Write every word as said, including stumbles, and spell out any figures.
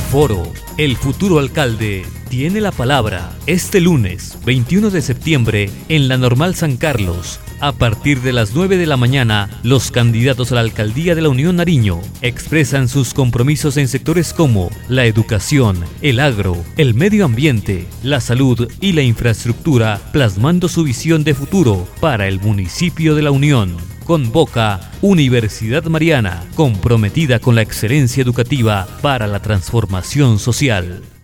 Foro El futuro alcalde tiene la palabra este lunes veintiuno de septiembre en la Normal San Carlos. A partir de las nueve de la mañana, los candidatos a la alcaldía de la Unión Nariño expresan sus compromisos en sectores como la educación, el agro, el medio ambiente, la salud y la infraestructura, plasmando su visión de futuro para el municipio de la Unión. Convoca Universidad Mariana, comprometida con la excelencia educativa para la transformación social.